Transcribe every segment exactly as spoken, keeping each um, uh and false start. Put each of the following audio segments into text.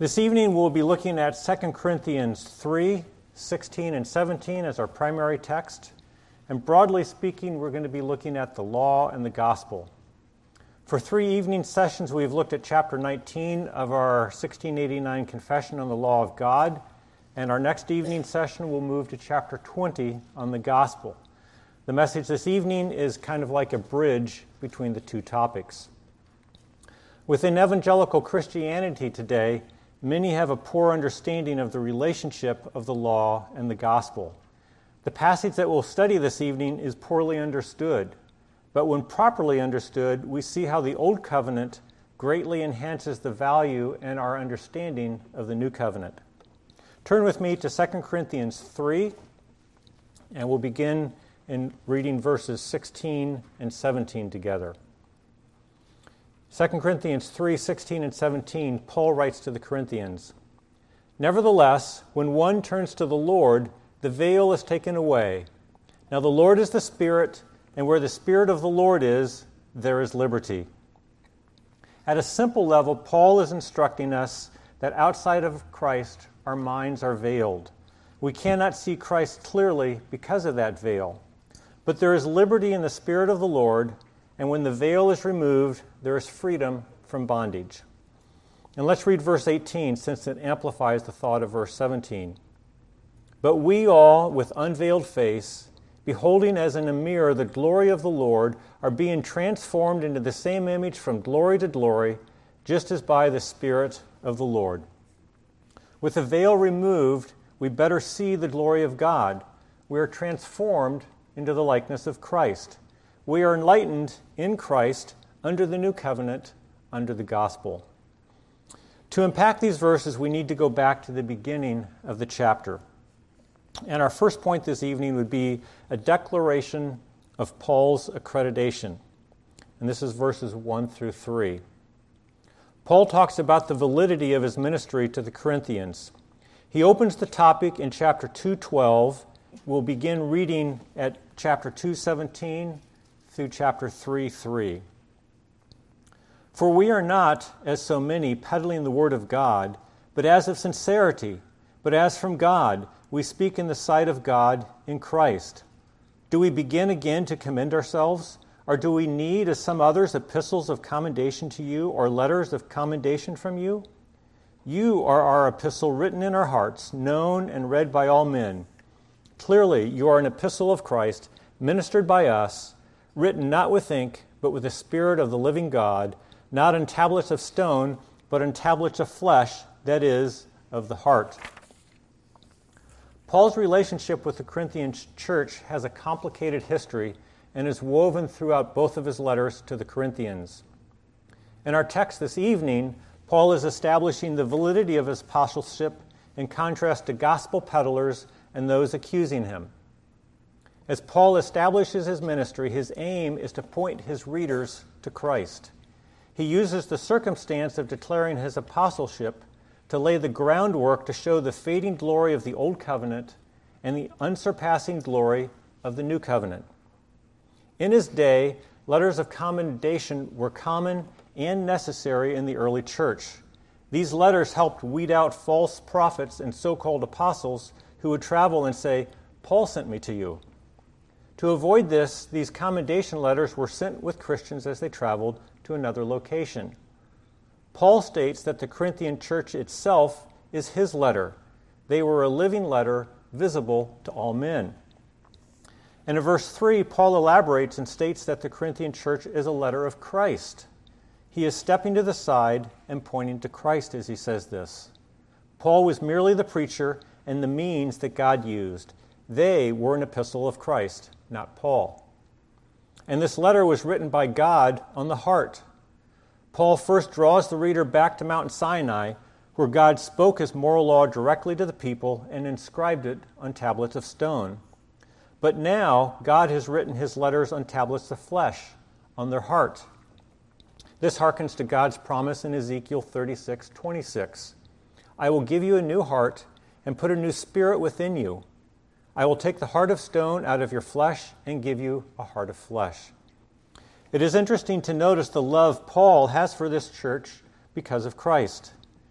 This evening we'll be looking at Second Corinthians three, sixteen and seventeen as our primary text. And broadly speaking, we're going to be looking at the law and the gospel. For three evening sessions, we've looked at chapter nineteen of our sixteen eighty-nine Confession on the Law of God. And our next evening session will move to chapter twenty on the gospel. The message this evening is kind of like a bridge between the two topics. Within evangelical Christianity today, many have a poor understanding of the relationship of the law and the gospel. The passage that we'll study this evening is poorly understood, but when properly understood, we see how the Old Covenant greatly enhances the value and our understanding of the New Covenant. Turn with me to Second Corinthians three, and we'll begin in reading verses sixteen and seventeen together. Second Corinthians three, sixteen and seventeen, Paul writes to the Corinthians, "Nevertheless, when one turns to the Lord, the veil is taken away. Now the Lord is the Spirit, and where the Spirit of the Lord is, there is liberty." At a simple level, Paul is instructing us that outside of Christ, our minds are veiled. We cannot see Christ clearly because of that veil. But there is liberty in the Spirit of the Lord, and when the veil is removed, there is freedom from bondage. And let's read verse eighteen, since it amplifies the thought of verse seventeen. "But we all, with unveiled face, beholding as in a mirror the glory of the Lord, are being transformed into the same image from glory to glory, just as by the Spirit of the Lord." With the veil removed, we better see the glory of God. We are transformed into the likeness of Christ. We are enlightened in Christ under the new covenant, under the gospel. To unpack these verses, we need to go back to the beginning of the chapter. And our first point this evening would be a declaration of Paul's accreditation. And this is verses one through three. Paul talks about the validity of his ministry to the Corinthians. He opens the topic in chapter two twelve. We'll begin reading at chapter two seventeen through chapter three three. "For we are not, as so many, peddling the word of God, but as of sincerity, but as from God, we speak in the sight of God in Christ. Do we begin again to commend ourselves? Or do we need, as some others, epistles of commendation to you, or letters of commendation from you? You are our epistle written in our hearts, known and read by all men. Clearly, you are an epistle of Christ, ministered by us, written not with ink, but with the Spirit of the living God, not on tablets of stone, but on tablets of flesh, that is, of the heart." Paul's relationship with the Corinthian church has a complicated history and is woven throughout both of his letters to the Corinthians. In our text this evening, Paul is establishing the validity of his apostleship in contrast to gospel peddlers and those accusing him. As Paul establishes his ministry, his aim is to point his readers to Christ. He uses the circumstance of declaring his apostleship to lay the groundwork to show the fading glory of the Old Covenant and the unsurpassing glory of the New Covenant. In his day, letters of commendation were common and necessary in the early church. These letters helped weed out false prophets and so-called apostles who would travel and say, "Paul sent me to you." To avoid this, these commendation letters were sent with Christians as they traveled to another location. Paul states that the Corinthian church itself is his letter. They were a living letter, visible to all men. And in verse three, Paul elaborates and states that the Corinthian church is a letter of Christ. He is stepping to the side and pointing to Christ as he says this. Paul was merely the preacher and the means that God used. They were an epistle of Christ, not Paul. And this letter was written by God on the heart. Paul first draws the reader back to Mount Sinai, where God spoke his moral law directly to the people and inscribed it on tablets of stone. But now, God has written his letters on tablets of flesh, on their heart. This harkens to God's promise in Ezekiel thirty-six twenty-six. "I will give you a new heart and put a new spirit within you. I will take the heart of stone out of your flesh and give you a heart of flesh." It is interesting to notice the love Paul has for this church because of Christ.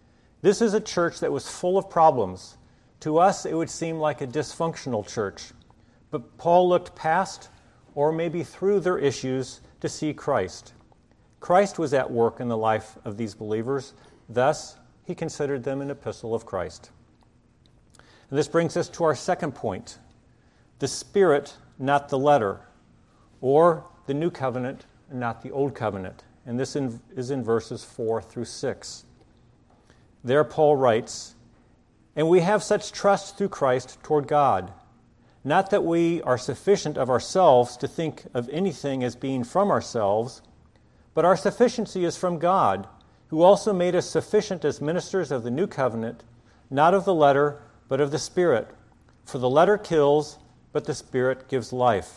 This is a church that was full of problems. To us, it would seem like a dysfunctional church. But Paul looked past, or maybe through their issues, to see Christ. Christ was at work in the life of these believers. Thus, he considered them an epistle of Christ. And this brings us to our second point, the Spirit, not the letter, or the New Covenant, not the Old Covenant. And this in, is in verses four through six. There Paul writes, "And we have such trust through Christ toward God, not that we are sufficient of ourselves to think of anything as being from ourselves, but our sufficiency is from God, who also made us sufficient as ministers of the New Covenant, not of the letter, but of the Spirit. For the letter kills, but the Spirit gives life."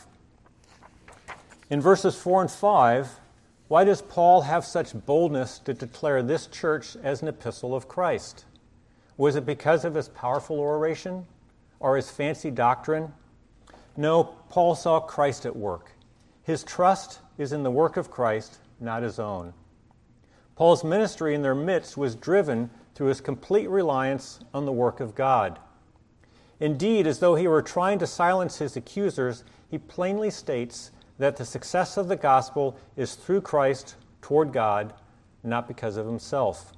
In verses four and five, why does Paul have such boldness to declare this church as an epistle of Christ? Was it because of his powerful oration or his fancy doctrine? No, Paul saw Christ at work. His trust is in the work of Christ, not his own. Paul's ministry in their midst was driven through his complete reliance on the work of God. Indeed, as though he were trying to silence his accusers, he plainly states that the success of the gospel is through Christ toward God, not because of himself.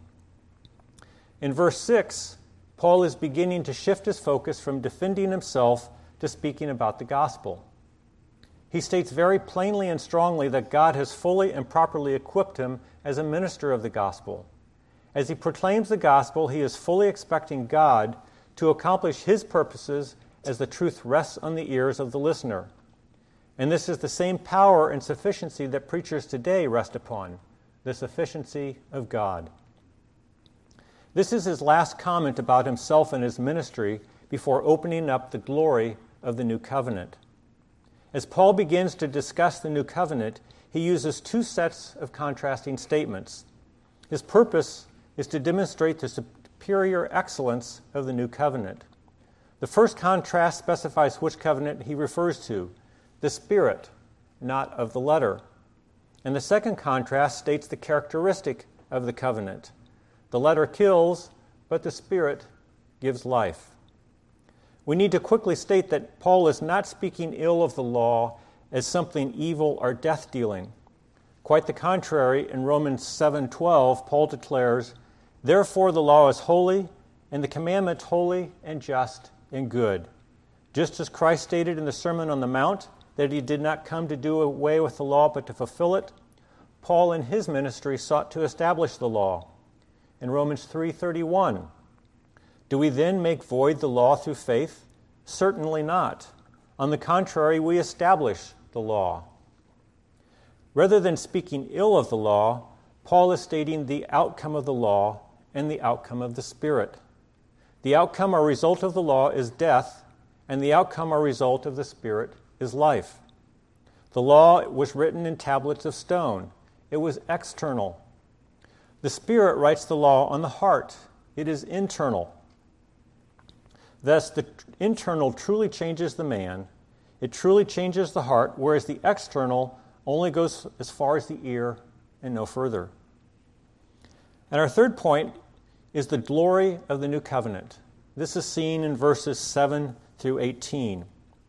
In verse six, Paul is beginning to shift his focus from defending himself to speaking about the gospel. He states very plainly and strongly that God has fully and properly equipped him as a minister of the gospel. As he proclaims the gospel, he is fully expecting God to accomplish his purposes as the truth rests on the ears of the listener. And this is the same power and sufficiency that preachers today rest upon, the sufficiency of God. This is his last comment about himself and his ministry before opening up the glory of the new covenant. As Paul begins to discuss the new covenant, he uses two sets of contrasting statements. His purpose is to demonstrate the superior excellence of the new covenant. The first contrast specifies which covenant he refers to, the Spirit, not of the letter. And the second contrast states the characteristic of the covenant. The letter kills, but the Spirit gives life. We need to quickly state that Paul is not speaking ill of the law as something evil or death-dealing. Quite the contrary, in Romans seven twelve, Paul declares, "Therefore the law is holy, and the commandment holy and just and good." Just as Christ stated in the Sermon on the Mount that he did not come to do away with the law but to fulfill it, Paul in his ministry sought to establish the law. In Romans three thirty-one, do we then make void the law through faith? Certainly not. On the contrary, we establish the law. Rather than speaking ill of the law, Paul is stating the outcome of the law and the outcome of the Spirit. The outcome or result of the law is death, and the outcome or result of the Spirit is life. The law was written in tablets of stone. It was external. The Spirit writes the law on the heart. It is internal. Thus, the internal truly changes the man. It truly changes the heart, whereas the external only goes as far as the ear and no further. And our third point is the glory of the new covenant. This is seen in verses seven through eighteen.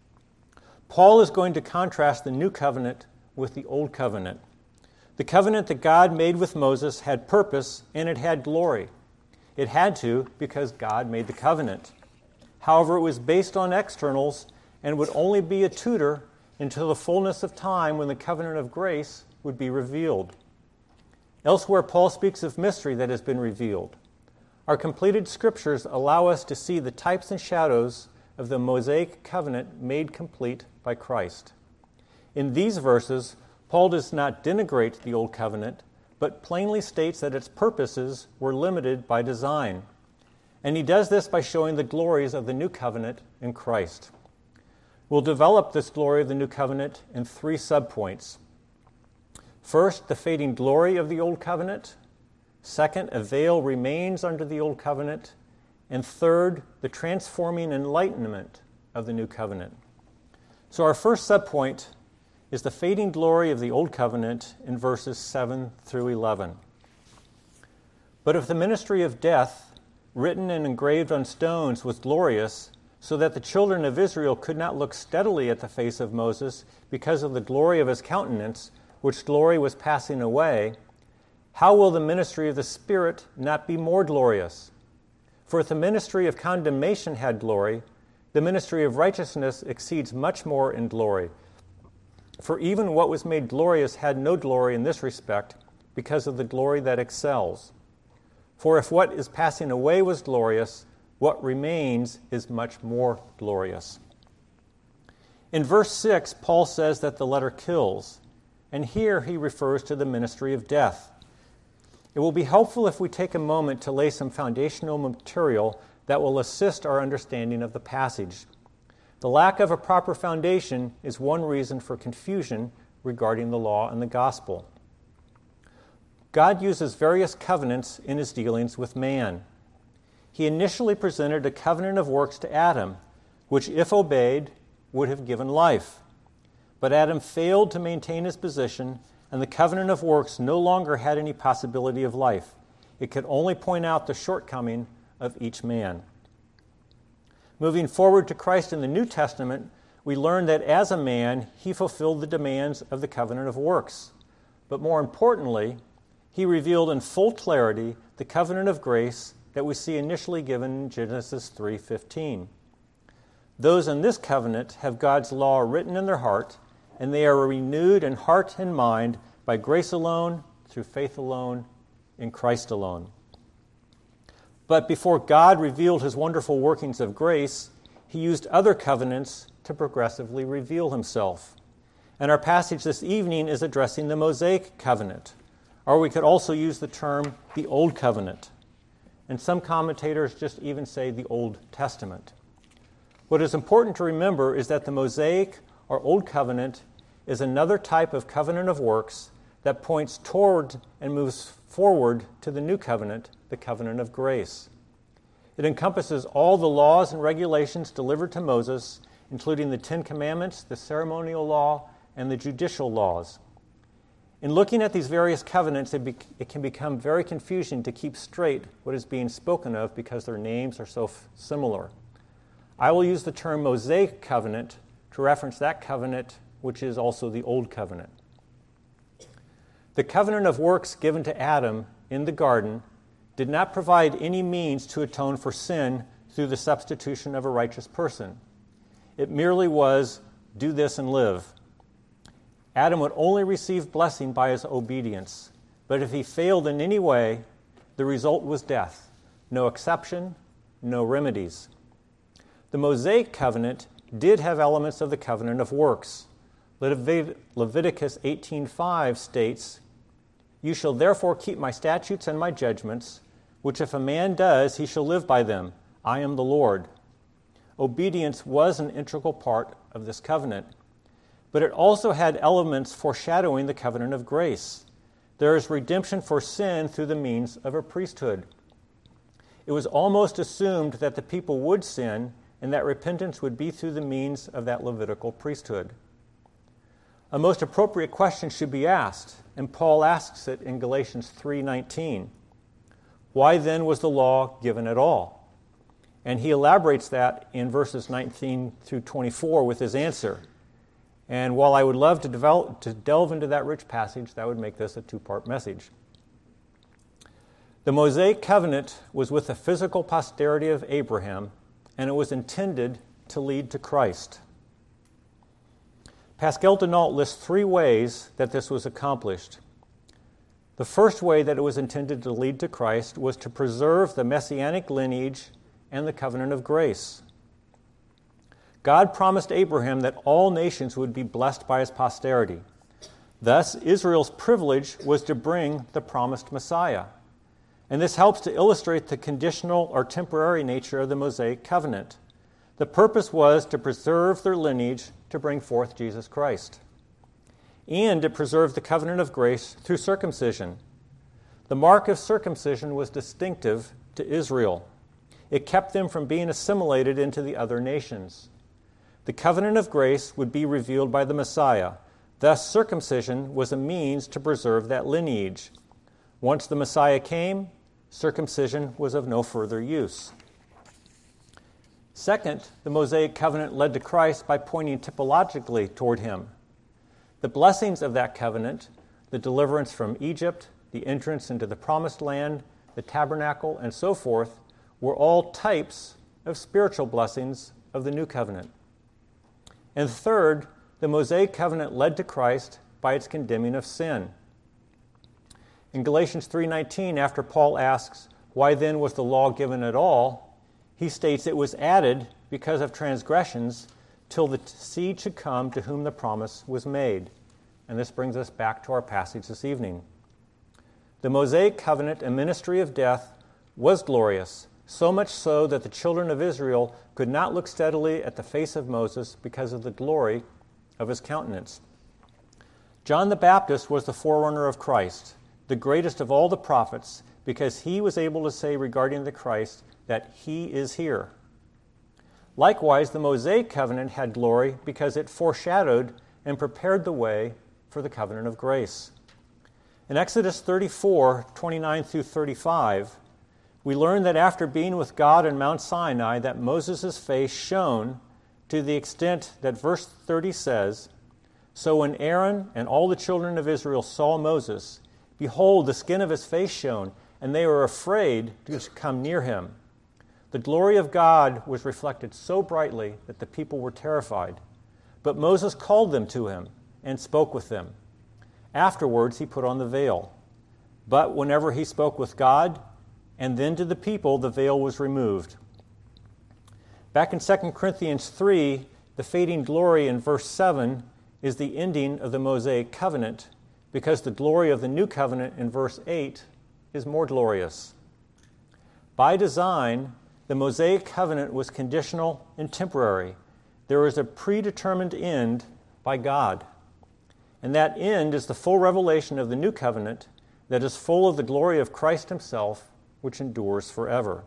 Paul is going to contrast the new covenant with the old covenant. The covenant that God made with Moses had purpose and it had glory. It had to because God made the covenant. However, it was based on externals and would only be a tutor until the fullness of time when the covenant of grace would be revealed. Elsewhere, Paul speaks of mystery that has been revealed. Our completed scriptures allow us to see the types and shadows of the Mosaic covenant made complete by Christ. In these verses, Paul does not denigrate the old covenant, but plainly states that its purposes were limited by design. And he does this by showing the glories of the new covenant in Christ. We'll develop this glory of the new covenant in three subpoints. First, the fading glory of the old covenant. Second, a veil remains under the old covenant. And third, the transforming enlightenment of the new covenant. So our first subpoint is the fading glory of the old covenant in verses seven through eleven. But if the ministry of death, written and engraved on stones, was glorious, so that the children of Israel could not look steadily at the face of Moses because of the glory of his countenance, which glory was passing away, how will the ministry of the Spirit not be more glorious? For if the ministry of condemnation had glory, the ministry of righteousness exceeds much more in glory. For even what was made glorious had no glory in this respect, because of the glory that excels. For if what is passing away was glorious, what remains is much more glorious. In verse six, Paul says that the letter kills, and here he refers to the ministry of death. It will be helpful if we take a moment to lay some foundational material that will assist our understanding of the passage. The lack of a proper foundation is one reason for confusion regarding the law and the gospel. God uses various covenants in his dealings with man. He initially presented a covenant of works to Adam, which, if obeyed, would have given life. But Adam failed to maintain his position, and the covenant of works no longer had any possibility of life. It could only point out the shortcoming of each man. Moving forward to Christ in the New Testament, we learn that as a man, he fulfilled the demands of the covenant of works. But more importantly, he revealed in full clarity the covenant of grace that we see initially given in Genesis three fifteen. Those in this covenant have God's law written in their heart, and they are renewed in heart and mind by grace alone, through faith alone, in Christ alone. But before God revealed his wonderful workings of grace, he used other covenants to progressively reveal himself. And our passage this evening is addressing the Mosaic covenant, or we could also use the term the Old Covenant. And some commentators just even say the Old Testament. What is important to remember is that the Mosaic or Old Covenant is another type of covenant of works that points toward and moves forward to the New Covenant, the covenant of grace. It encompasses all the laws and regulations delivered to Moses, including the Ten Commandments, the ceremonial law, and the judicial laws. In looking at these various covenants, it, be, it can become very confusing to keep straight what is being spoken of because their names are so f- similar. I will use the term Mosaic covenant to reference that covenant, which is also the Old Covenant. The covenant of works given to Adam in the garden did not provide any means to atone for sin through the substitution of a righteous person. It merely was, do this and live. Adam would only receive blessing by his obedience, but if he failed in any way, the result was death. No exception, no remedies. The Mosaic covenant did have elements of the covenant of works. Levit- Leviticus eighteen five states, "You shall therefore keep my statutes and my judgments, which if a man does, he shall live by them. I am the Lord." Obedience was an integral part of this covenant, but it also had elements foreshadowing the covenant of grace. There is redemption for sin through the means of a priesthood. It was almost assumed that the people would sin and that repentance would be through the means of that Levitical priesthood. A most appropriate question should be asked, and Paul asks it in Galatians three nineteen. Why then was the law given at all? And he elaborates that in verses nineteen through twenty-four with his answer. And while I would love to, develop, to delve into that rich passage, that would make this a two-part message. The Mosaic covenant was with the physical posterity of Abraham, and it was intended to lead to Christ. Pascal Denault lists three ways that this was accomplished. The first way that it was intended to lead to Christ was to preserve the messianic lineage and the covenant of grace. God promised Abraham that all nations would be blessed by his posterity. Thus, Israel's privilege was to bring the promised Messiah. And this helps to illustrate the conditional or temporary nature of the Mosaic covenant. The purpose was to preserve their lineage to bring forth Jesus Christ, and to preserve the covenant of grace through circumcision. The mark of circumcision was distinctive to Israel. It kept them from being assimilated into the other nations. The covenant of grace would be revealed by the Messiah. Thus, circumcision was a means to preserve that lineage. Once the Messiah came, Circumcision was of no further use. Second, the Mosaic covenant led to Christ by pointing typologically toward him. The blessings of that covenant, the deliverance from Egypt, the entrance into the promised land, the tabernacle, and so forth, were all types of spiritual blessings of the new covenant. And third, the Mosaic covenant led to Christ by its condemning of sin. In Galatians three nineteen, after Paul asks, "Why then was the law given at all?" he states it was added because of transgressions till the seed should come to whom the promise was made. And this brings us back to our passage this evening. The Mosaic covenant and ministry of death was glorious, so much so that the children of Israel could not look steadily at the face of Moses because of the glory of his countenance. John the Baptist was the forerunner of Christ, the greatest of all the prophets, because he was able to say regarding the Christ that he is here. Likewise, the Mosaic covenant had glory because it foreshadowed and prepared the way for the covenant of grace. In Exodus thirty-four, twenty-nine through thirty-five, we learn that after being with God in Mount Sinai, that Moses' face shone to the extent that verse thirty says, "So when Aaron and all the children of Israel saw Moses, behold, the skin of his face shone, and they were afraid to come near him. The glory of God was reflected so brightly that the people were terrified. But Moses called them to him and spoke with them. Afterwards he put on the veil. But whenever he spoke with God and then to the people, the veil was removed." Back in Second Corinthians three, the fading glory in verse seven is the ending of the Mosaic covenant, because the glory of the new covenant in verse eight is more glorious. By design, the Mosaic covenant was conditional and temporary. There was a predetermined end by God. And that end is the full revelation of the new covenant that is full of the glory of Christ himself, which endures forever.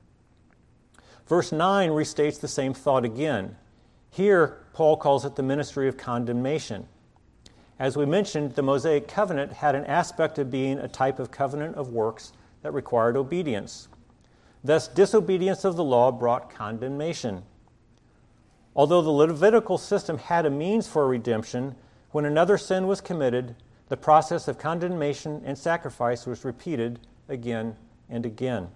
Verse nine restates the same thought again. Here, Paul calls it the ministry of condemnation. As we mentioned, the Mosaic covenant had an aspect of being a type of covenant of works that required obedience. Thus, disobedience of the law brought condemnation. Although the Levitical system had a means for redemption, when another sin was committed, the process of condemnation and sacrifice was repeated again and again.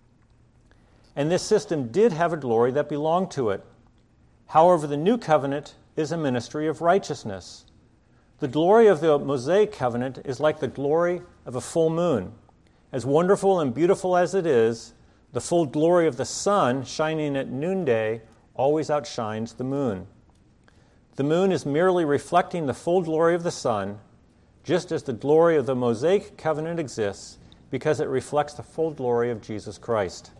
And this system did have a glory that belonged to it. However, the new covenant is a ministry of righteousness. The glory of the Mosaic covenant is like the glory of a full moon. As wonderful and beautiful as it is, the full glory of the sun shining at noonday always outshines the moon. The moon is merely reflecting the full glory of the sun, just as the glory of the Mosaic covenant exists because it reflects the full glory of Jesus Christ.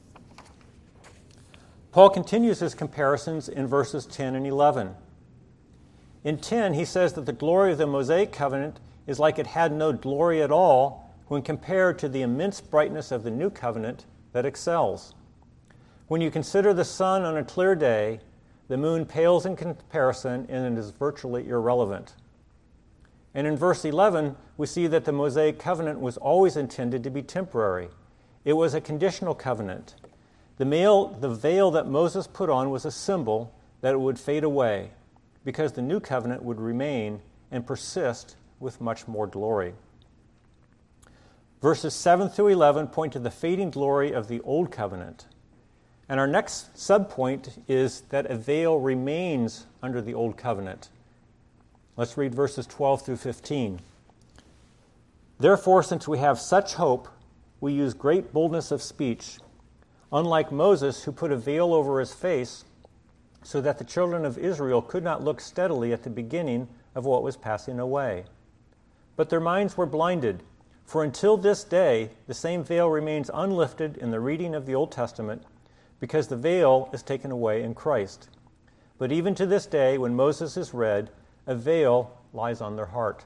Paul continues his comparisons in verses ten and eleven. In ten, he says that the glory of the Mosaic covenant is like it had no glory at all when compared to the immense brightness of the new covenant that excels. When you consider the sun on a clear day, the moon pales in comparison and is virtually irrelevant. And in verse eleven, we see that the Mosaic covenant was always intended to be temporary. It was a conditional covenant. The veil, the veil that Moses put on was a symbol that it would fade away, because the new covenant would remain and persist with much more glory. Verses seven through eleven point to the fading glory of the old covenant. And our next subpoint is that a veil remains under the old covenant. Let's read verses twelve through fifteen. "Therefore, since we have such hope, we use great boldness of speech, unlike Moses, who put a veil over his face, so that the children of Israel could not look steadily at the beginning of what was passing away. But their minds were blinded, for until this day the same veil remains unlifted in the reading of the Old Testament, because the veil is taken away in Christ. But even to this day, when Moses is read, a veil lies on their heart."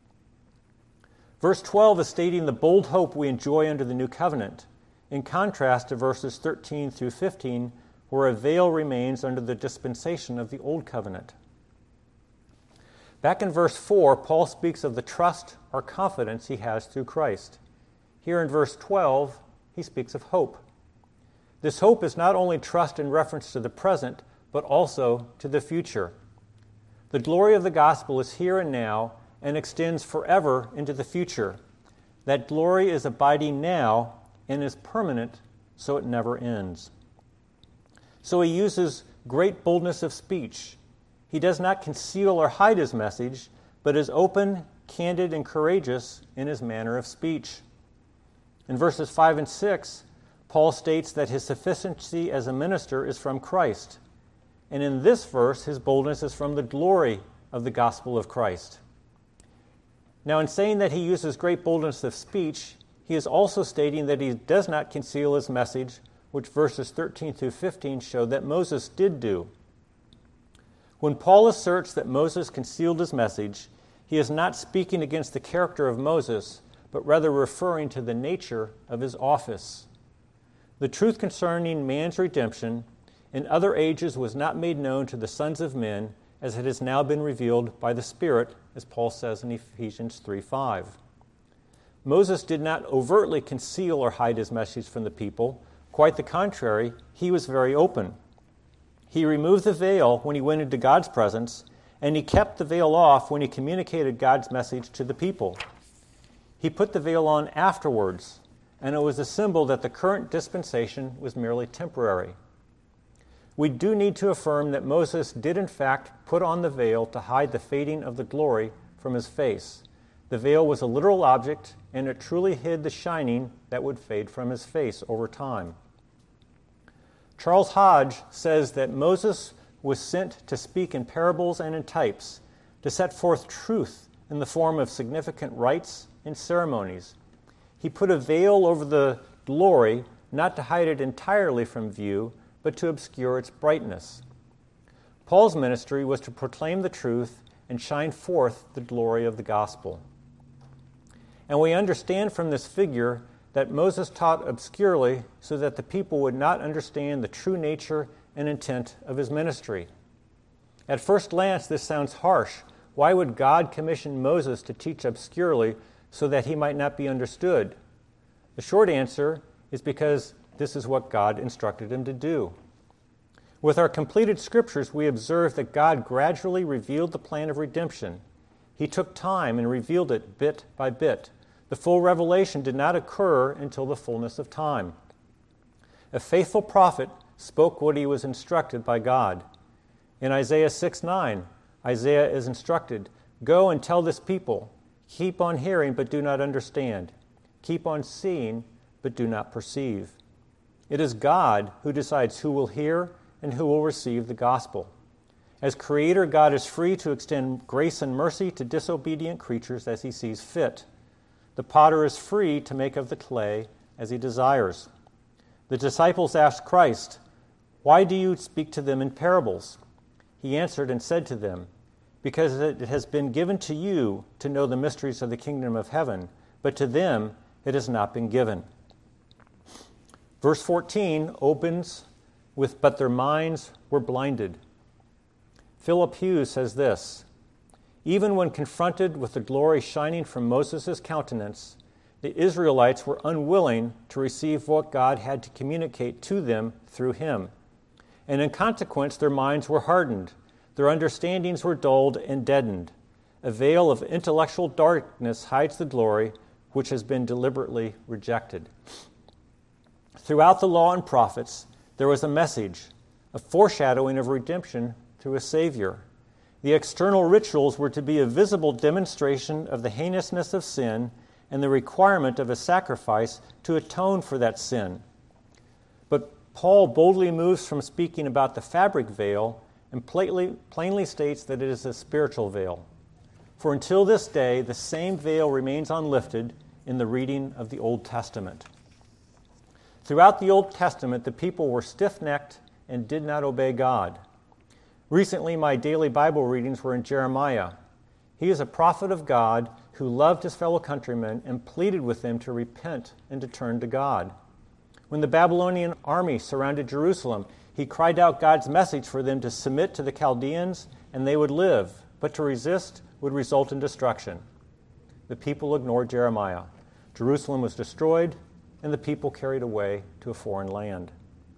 Verse twelve is stating the bold hope we enjoy under the new covenant, in contrast to verses thirteen through fifteen, where a veil remains under the dispensation of the old covenant. Back in verse four, Paul speaks of the trust or confidence he has through Christ. Here in verse twelve, he speaks of hope. This hope is not only trust in reference to the present, but also to the future. The glory of the gospel is here and now and extends forever into the future. That glory is abiding now and is permanent, so it never ends. So he uses great boldness of speech. He does not conceal or hide his message, but is open, candid, and courageous in his manner of speech. In verses five and six, Paul states that his sufficiency as a minister is from Christ. And in this verse, his boldness is from the glory of the gospel of Christ. Now, in saying that he uses great boldness of speech, he is also stating that he does not conceal his message, which verses thirteen through fifteen show that Moses did do. When Paul asserts that Moses concealed his message, he is not speaking against the character of Moses, but rather referring to the nature of his office. The truth concerning man's redemption in other ages was not made known to the sons of men, as it has now been revealed by the Spirit, as Paul says in Ephesians three five. Moses did not overtly conceal or hide his message from the people. Quite the contrary, he was very open. He removed the veil when he went into God's presence, and he kept the veil off when he communicated God's message to the people. He put the veil on afterwards, and it was a symbol that the current dispensation was merely temporary. We do need to affirm that Moses did in fact put on the veil to hide the fading of the glory from his face. The veil was a literal object, and it truly hid the shining that would fade from his face over time. Charles Hodge says that Moses was sent to speak in parables and in types, to set forth truth in the form of significant rites and ceremonies. He put a veil over the glory, not to hide it entirely from view, but to obscure its brightness. Paul's ministry was to proclaim the truth and shine forth the glory of the gospel. And we understand from this figure that Moses taught obscurely so that the people would not understand the true nature and intent of his ministry. At first glance, this sounds harsh. Why would God commission Moses to teach obscurely so that he might not be understood? The short answer is because this is what God instructed him to do. With our completed scriptures, we observe that God gradually revealed the plan of redemption. He took time and revealed it bit by bit. The full revelation did not occur until the fullness of time. A faithful prophet spoke what he was instructed by God. In Isaiah six nine, Isaiah is instructed, "Go and tell this people, keep on hearing but do not understand. Keep on seeing but do not perceive." It is God who decides who will hear and who will receive the gospel. As Creator, God is free to extend grace and mercy to disobedient creatures as he sees fit. The potter is free to make of the clay as he desires. The disciples asked Christ, "Why do you speak to them in parables?" He answered and said to them, "Because it has been given to you to know the mysteries of the kingdom of heaven, but to them it has not been given." Verse fourteen opens with, "But their minds were blinded." Philip Hughes says this, "Even when confronted with the glory shining from Moses' countenance, the Israelites were unwilling to receive what God had to communicate to them through him. And in consequence, their minds were hardened. Their understandings were dulled and deadened. A veil of intellectual darkness hides the glory which has been deliberately rejected." Throughout the law and prophets, there was a message, a foreshadowing of redemption through a Savior. The external rituals were to be a visible demonstration of the heinousness of sin and the requirement of a sacrifice to atone for that sin. But Paul boldly moves from speaking about the fabric veil and plainly, plainly states that it is a spiritual veil. For until this day, the same veil remains unlifted in the reading of the Old Testament. Throughout the Old Testament, the people were stiff-necked and did not obey God. Recently, my daily Bible readings were in Jeremiah. He is a prophet of God who loved his fellow countrymen and pleaded with them to repent and to turn to God. When the Babylonian army surrounded Jerusalem, he cried out God's message for them to submit to the Chaldeans and they would live, but to resist would result in destruction. The people ignored Jeremiah. Jerusalem was destroyed and the people carried away to a foreign land.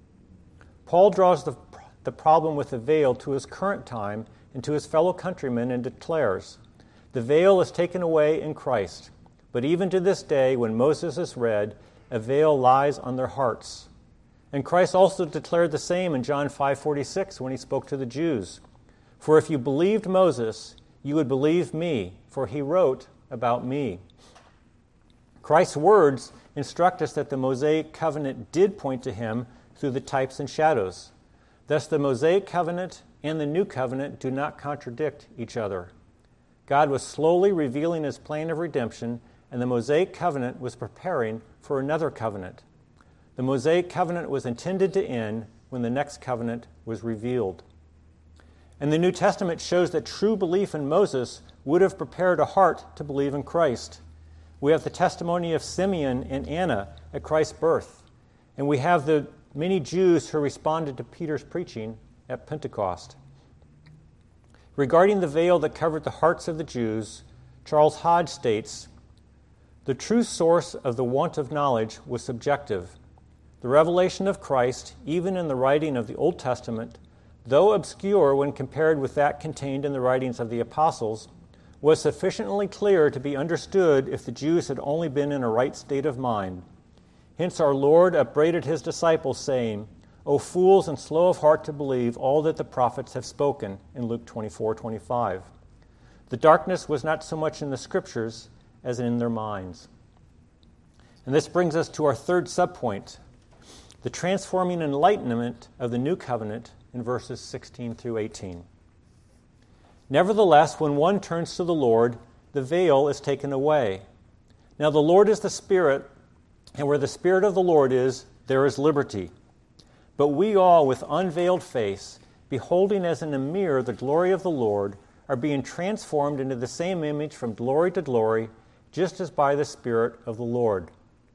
Paul draws the, the problem with the veil to his current time and to his fellow countrymen and declares, "The veil is taken away in Christ, but even to this day when Moses is read, a veil lies on their hearts." And Christ also declared the same in John five forty-six when he spoke to the Jews. "For if you believed Moses, you would believe me, for he wrote about me." Christ's words instruct us that the Mosaic covenant did point to him through the types and shadows. Thus, the Mosaic covenant and the new covenant do not contradict each other. God was slowly revealing his plan of redemption, and the Mosaic covenant was preparing for another covenant. The Mosaic covenant was intended to end when the next covenant was revealed. And the New Testament shows that true belief in Moses would have prepared a heart to believe in Christ. We have the testimony of Simeon and Anna at Christ's birth, and we have the many Jews who responded to Peter's preaching at Pentecost. Regarding the veil that covered the hearts of the Jews, Charles Hodge states, "The true source of the want of knowledge was subjective. The revelation of Christ, even in the writing of the Old Testament, though obscure when compared with that contained in the writings of the apostles, was sufficiently clear to be understood if the Jews had only been in a right state of mind. Hence our Lord upbraided his disciples, saying, 'O fools and slow of heart to believe all that the prophets have spoken,' in Luke twenty-four twenty-five. The darkness was not so much in the Scriptures as in their minds." And this brings us to our third subpoint, the transforming enlightenment of the new covenant in verses sixteen through eighteen. "Nevertheless, when one turns to the Lord, the veil is taken away. Now the Lord is the Spirit, and where the Spirit of the Lord is, there is liberty. But we all, with unveiled face, beholding as in a mirror the glory of the Lord, are being transformed into the same image from glory to glory, just as by the Spirit of the Lord."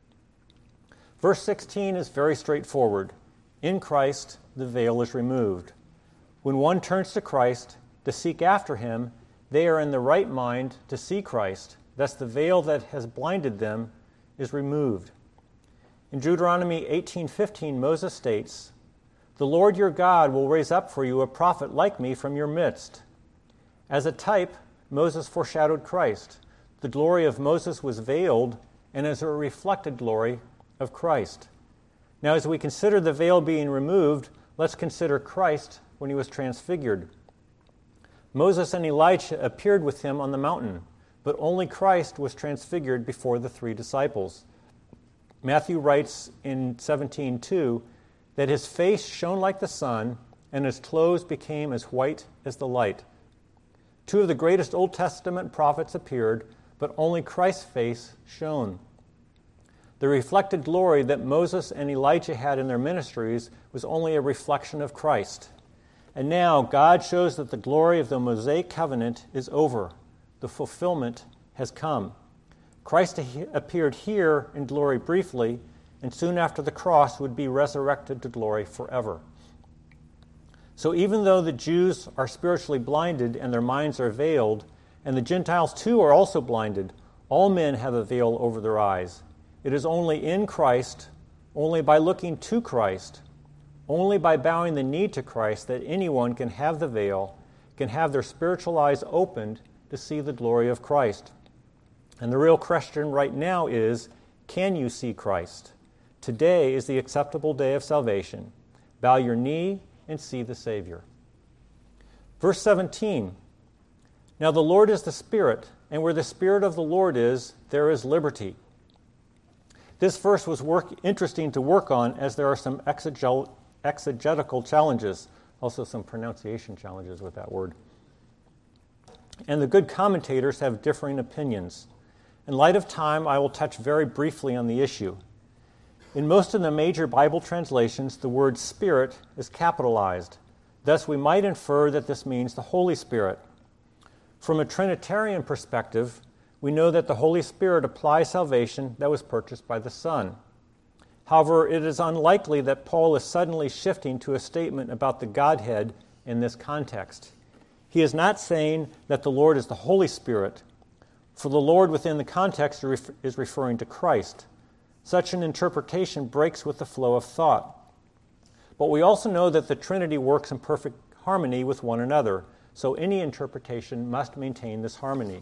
Verse sixteen is very straightforward. In Christ, the veil is removed. When one turns to Christ to seek after him, they are in the right mind to see Christ. Thus the veil that has blinded them is removed. In Deuteronomy eighteen fifteen, Moses states, "The Lord your God will raise up for you a prophet like me from your midst." As a type, Moses foreshadowed Christ. The glory of Moses was veiled, and as a reflected glory of Christ. Now, as we consider the veil being removed, let's consider Christ when he was transfigured. Moses and Elijah appeared with him on the mountain, but only Christ was transfigured before the three disciples. Matthew writes in seventeen two that his face shone like the sun, and his clothes became as white as the light. Two of the greatest Old Testament prophets appeared, but only Christ's face shone. The reflected glory that Moses and Elijah had in their ministries was only a reflection of Christ. And now God shows that the glory of the Mosaic covenant is over. The fulfillment has come. Christ appeared here in glory briefly, and soon after the cross would be resurrected to glory forever. So even though the Jews are spiritually blinded and their minds are veiled, and the Gentiles too are also blinded, all men have a veil over their eyes. It is only in Christ, only by looking to Christ, only by bowing the knee to Christ that anyone can have the veil, can have their spiritual eyes opened to see the glory of Christ. And the real question right now is, can you see Christ? Today is the acceptable day of salvation. Bow your knee and see the Savior. Verse seventeen, "Now the Lord is the Spirit, and where the Spirit of the Lord is, there is liberty." This verse was work, interesting to work on, as there are some exegel, exegetical challenges, also some pronunciation challenges with that word. And the good commentators have differing opinions. In light of time, I will touch very briefly on the issue. In most of the major Bible translations, the word Spirit is capitalized. Thus, we might infer that this means the Holy Spirit. From a Trinitarian perspective, we know that the Holy Spirit applies salvation that was purchased by the Son. However, it is unlikely that Paul is suddenly shifting to a statement about the Godhead in this context. He is not saying that the Lord is the Holy Spirit, for the Lord within the context is referring to Christ. Such an interpretation breaks with the flow of thought. But we also know that the Trinity works in perfect harmony with one another, so any interpretation must maintain this harmony.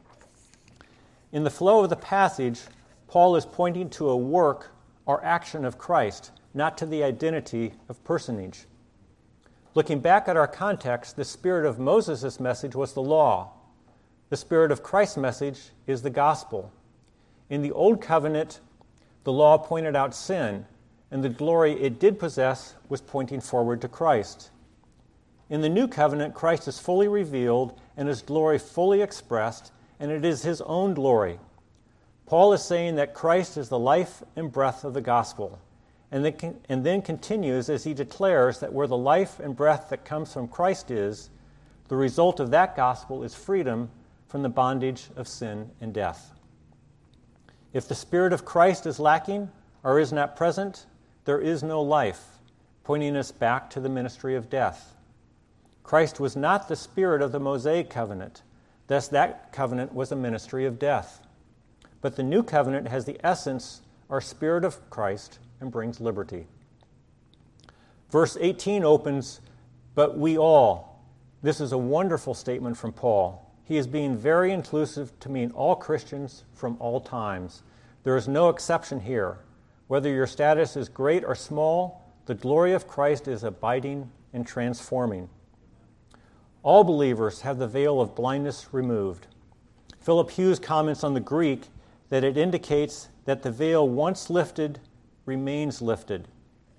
In the flow of the passage, Paul is pointing to a work or action of Christ, not to the identity of personage. Looking back at our context, the spirit of Moses' message was the law. The spirit of Christ's message is the gospel. In the Old Covenant, the law pointed out sin, and the glory it did possess was pointing forward to Christ. In the New Covenant, Christ is fully revealed and his glory fully expressed, and it is his own glory. Paul is saying that Christ is the life and breath of the gospel, and then, and then continues as he declares that where the life and breath that comes from Christ is, the result of that gospel is freedom from the bondage of sin and death. If the Spirit of Christ is lacking or is not present, there is no life, pointing us back to the ministry of death. Christ was not the spirit of the Mosaic covenant, thus that covenant was a ministry of death. But the new covenant has the essence or spirit of Christ and brings liberty. Verse eighteen opens, "But we all." This is a wonderful statement from Paul. He is being very inclusive to mean all Christians from all times. There is no exception here. Whether your status is great or small, the glory of Christ is abiding and transforming. All believers have the veil of blindness removed. Philip Hughes comments on the Greek that it indicates that the veil once lifted remains lifted.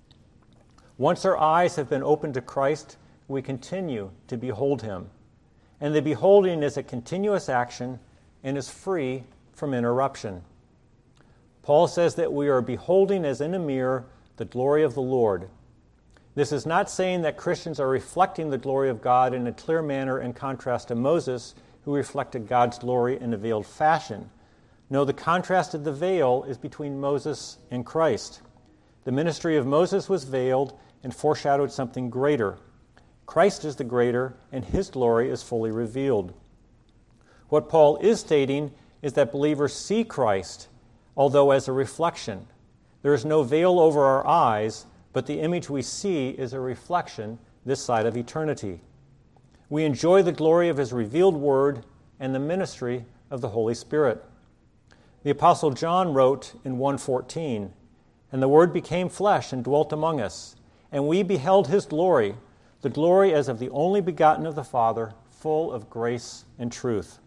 Once our eyes have been opened to Christ, we continue to behold him. And the beholding is a continuous action and is free from interruption. Paul says that we are beholding as in a mirror the glory of the Lord. This is not saying that Christians are reflecting the glory of God in a clear manner in contrast to Moses, who reflected God's glory in a veiled fashion. No, the contrast of the veil is between Moses and Christ. The ministry of Moses was veiled and foreshadowed something greater. Christ is the greater, and his glory is fully revealed. What Paul is stating is that believers see Christ, although as a reflection. There is no veil over our eyes, but the image we see is a reflection this side of eternity. We enjoy the glory of his revealed word and the ministry of the Holy Spirit. The Apostle John wrote in one fourteen, "And the Word became flesh and dwelt among us, and we beheld his glory, the glory as of the only begotten of the Father, full of grace and truth."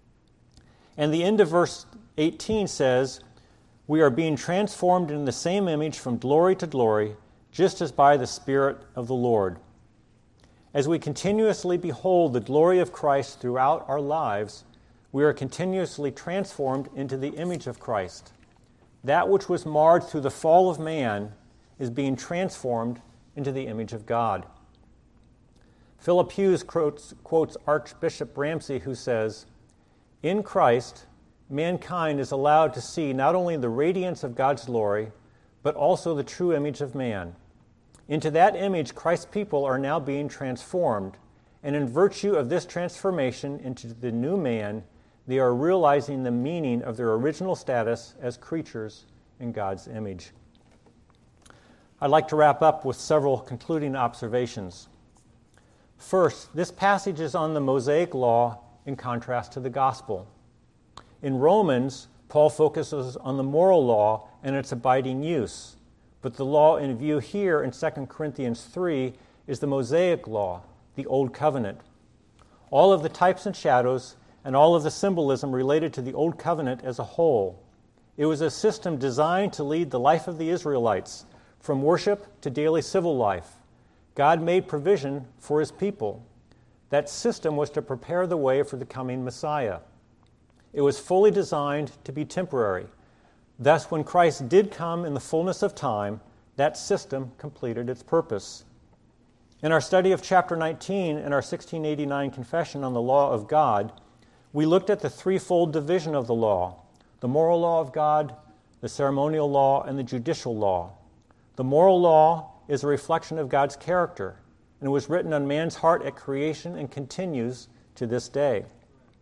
And the end of verse eighteen says, "We are being transformed in the same image from glory to glory, just as by the Spirit of the Lord." As we continuously behold the glory of Christ throughout our lives, we are continuously transformed into the image of Christ. That which was marred through the fall of man is being transformed into the image of God. Philip Hughes quotes, quotes Archbishop Ramsey, who says, "In Christ, mankind is allowed to see not only the radiance of God's glory, but also the true image of man. Into that image, Christ's people are now being transformed, and in virtue of this transformation into the new man, they are realizing the meaning of their original status as creatures in God's image." I'd like to wrap up with several concluding observations. First, this passage is on the Mosaic law in contrast to the gospel. In Romans, Paul focuses on the moral law and its abiding use, but the law in view here in Second Corinthians three is the Mosaic law, the Old Covenant. All of the types and shadows and all of the symbolism related to the Old Covenant as a whole. It was a system designed to lead the life of the Israelites from worship to daily civil life. God made provision for his people. That system was to prepare the way for the coming Messiah. It was fully designed to be temporary. Thus, when Christ did come in the fullness of time, that system completed its purpose. In our study of chapter nineteen and our sixteen eighty-nine Confession on the Law of God, we looked at the threefold division of the law: the moral law of God, the ceremonial law, and the judicial law. The moral law is a reflection of God's character, and it was written on man's heart at creation and continues to this day.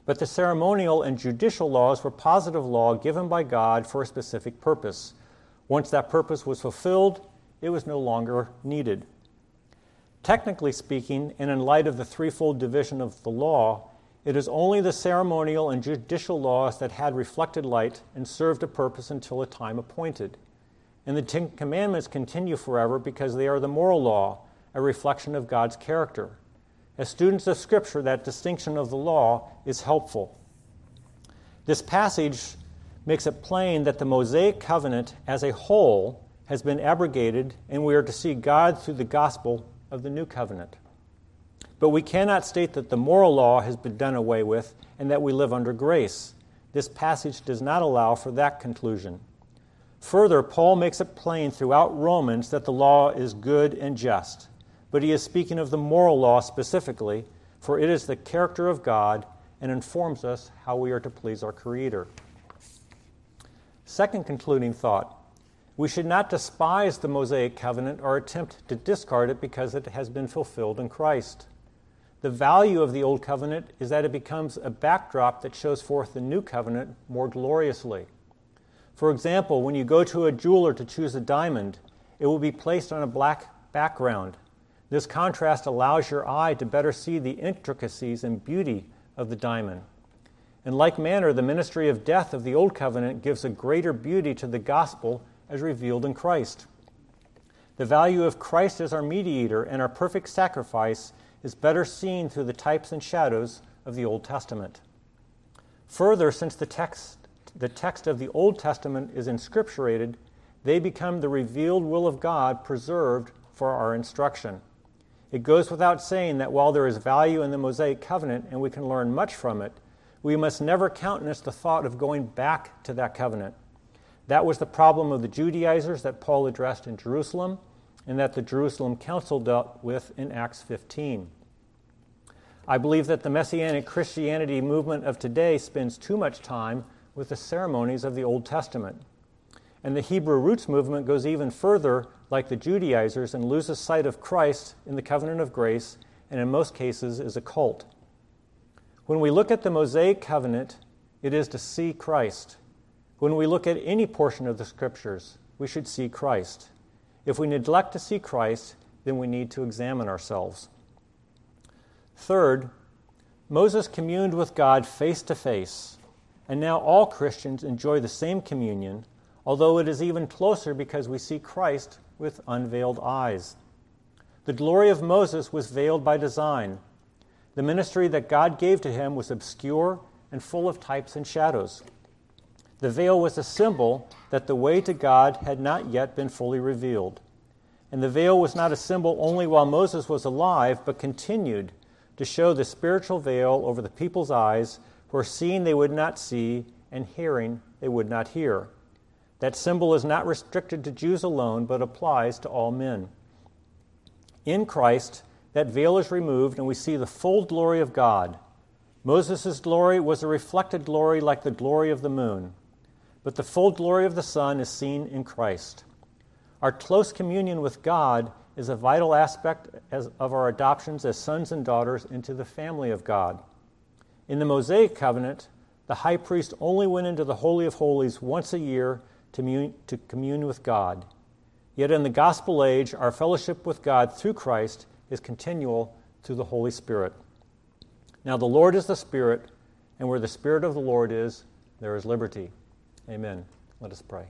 But the ceremonial and judicial laws were positive law given by God for a specific purpose. Once that purpose was fulfilled, it was no longer needed. Technically speaking, and in light of the threefold division of the law, it is only the ceremonial and judicial laws that had reflected light and served a purpose until a time appointed. And the Ten Commandments continue forever because they are the moral law, a reflection of God's character. As students of Scripture, that distinction of the law is helpful. This passage makes it plain that the Mosaic covenant as a whole has been abrogated, and we are to see God through the gospel of the new covenant. But we cannot state that the moral law has been done away with and that we live under grace. This passage does not allow for that conclusion. Further, Paul makes it plain throughout Romans that the law is good and just. But he is speaking of the moral law specifically, for it is the character of God and informs us how we are to please our Creator. Second concluding thought. We should not despise the Mosaic covenant or attempt to discard it because it has been fulfilled in Christ. The value of the Old Covenant is that it becomes a backdrop that shows forth the New Covenant more gloriously. For example, when you go to a jeweler to choose a diamond, it will be placed on a black background. This contrast allows your eye to better see the intricacies and beauty of the diamond. In like manner, the ministry of death of the Old Covenant gives a greater beauty to the gospel as revealed in Christ. The value of Christ as our mediator and our perfect sacrifice is better seen through the types and shadows of the Old Testament. Further, since the text, the text of the Old Testament is inscripturated, they become the revealed will of God preserved for our instruction. It goes without saying that while there is value in the Mosaic covenant and we can learn much from it, we must never countenance the thought of going back to that covenant. That was the problem of the Judaizers that Paul addressed in Jerusalem and that the Jerusalem Council dealt with in Acts fifteen. I believe that the Messianic Christianity movement of today spends too much time with the ceremonies of the Old Testament. And the Hebrew roots movement goes even further, like the Judaizers, and loses sight of Christ in the covenant of grace, and in most cases is a cult. When we look at the Mosaic covenant, it is to see Christ. When we look at any portion of the Scriptures, we should see Christ. If we neglect to see Christ, then we need to examine ourselves. Third, Moses communed with God face to face, and now all Christians enjoy the same communion, although it is even closer because we see Christ with unveiled eyes. The glory of Moses was veiled by design. The ministry that God gave to him was obscure and full of types and shadows. The veil was a symbol that the way to God had not yet been fully revealed. And the veil was not a symbol only while Moses was alive, but continued to show the spiritual veil over the people's eyes, where seeing they would not see and hearing they would not hear. That symbol is not restricted to Jews alone, but applies to all men. In Christ, that veil is removed and we see the full glory of God. Moses' glory was a reflected glory like the glory of the moon, but the full glory of the sun is seen in Christ. Our close communion with God is a vital aspect as, of our adoptions as sons and daughters into the family of God. In the Mosaic covenant, the high priest only went into the Holy of Holies once a year to commune, to commune with God. Yet in the gospel age, our fellowship with God through Christ is continual through the Holy Spirit. Now the Lord is the Spirit, and where the Spirit of the Lord is, there is liberty. Amen. Let us pray.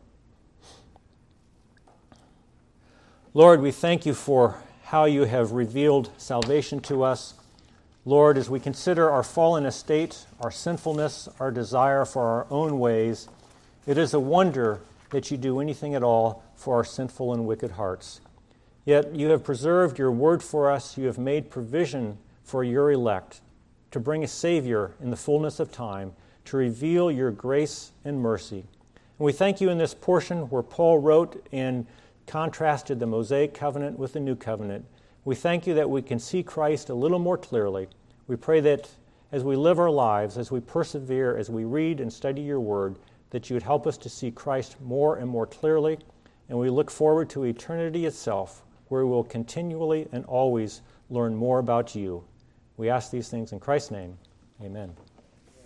Lord, we thank you for how you have revealed salvation to us. Lord, as we consider our fallen estate, our sinfulness, our desire for our own ways, it is a wonder that you do anything at all for our sinful and wicked hearts. Yet you have preserved your word for us. You have made provision for your elect to bring a Savior in the fullness of time, to reveal your grace and mercy. And we thank you in this portion where Paul wrote and contrasted the Mosaic covenant with the new covenant. We thank you that we can see Christ a little more clearly. We pray that as we live our lives, as we persevere, as we read and study your word, that you would help us to see Christ more and more clearly. And we look forward to eternity itself, where we will continually and always learn more about you. We ask these things in Christ's name. Amen.